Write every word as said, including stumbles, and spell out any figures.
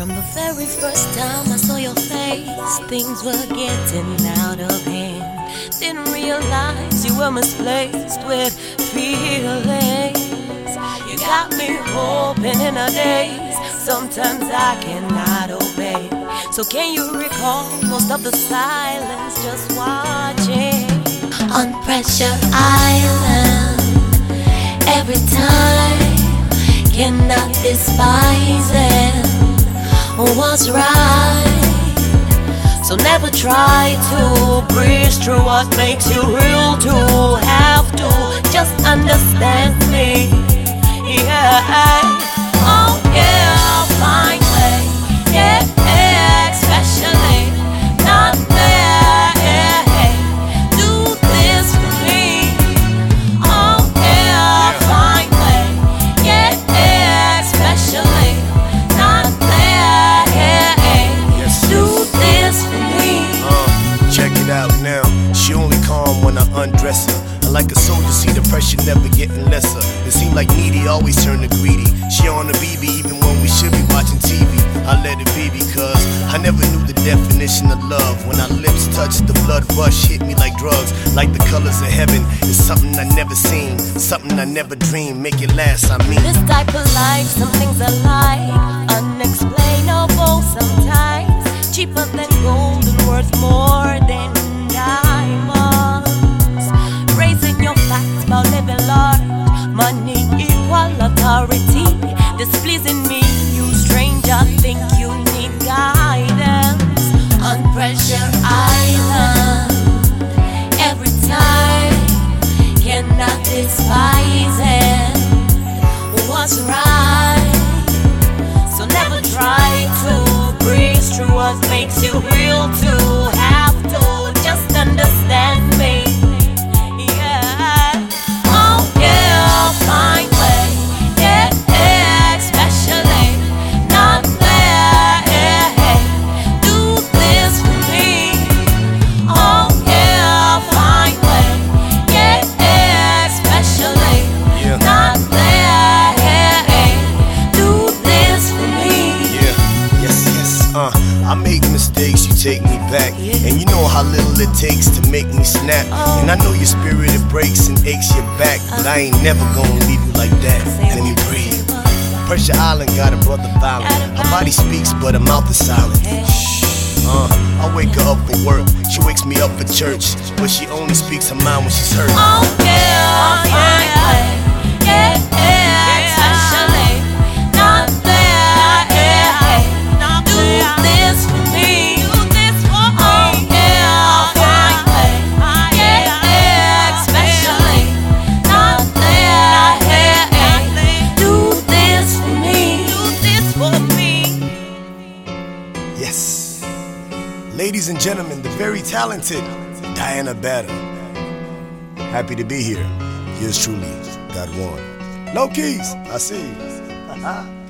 From the very first time I saw your face, things were getting out of hand. Didn't realize you were misplaced with feelings. You got me hoping in a daze. Sometimes I cannot obey. So can you recall most of the silence just watching? On Pressure Island, every time cannot despise it. What's right? So never try to breeze through what makes you real to have to just understand me. Yeah. Oh yeah, I'll find way. Yeah, yeah, especially not there. Yeah, hey, do this for me. Oh yeah, I'll find way. Yeah, yeah, especially not there. Yeah, hey, do this for me. Uh, check it out now. She only calm when I undress her. And like a soldier, see the pressure never getting lesser. It seemed like needy always turn to greedy. She on the B B even when we should be watching T V. I let it be because I never knew the definition of love. When our lips touched, the blood rush hit me like drugs. Like the colors of heaven, it's something I never seen, something I never dreamed. Make it last, I mean. This type of life, some things are like unexplainable sometimes. Cheaper than gold and worth more than diamonds. Raising your facts about living large, money equal authority. Displeasing me, you stranger, think you need guidance. On Pressure Island, every time cannot despise it. What's right? So never try to breeze through what makes you real to have to just understand me. Yeah. Oh yeah, I'll find way. Yeah, yeah, especially not there. Yeah, hey, do this for me. Oh yeah, I'll find way. Yeah, yeah, especially Yeah. not there. Yeah, hey, do this for me. Yeah, yes, yes, uh I make mistakes, you take me back. And you know how little it takes to make me snap. And I know your spirit, it breaks and aches your back. But I ain't never gonna leave you like that. Let me breathe. Pressure Island got a brother violent. Her body speaks, but her mouth is silent. Shh. Uh, I wake her up for work. She wakes me up for church. But she only speaks her mind when she's hurt. Oh yeah, I'll find way. Yeah, yeah, especially not there. Yeah, hey, do this for me. Oh yeah, I'll find way. Yeah, yeah, especially not there. Yeah, hey, do this for me. Do this for me. Yes. Ladies and gentlemen, the very talented Diana Batter. Happy to be here. Yours truly, God one. Low Keys, I see you.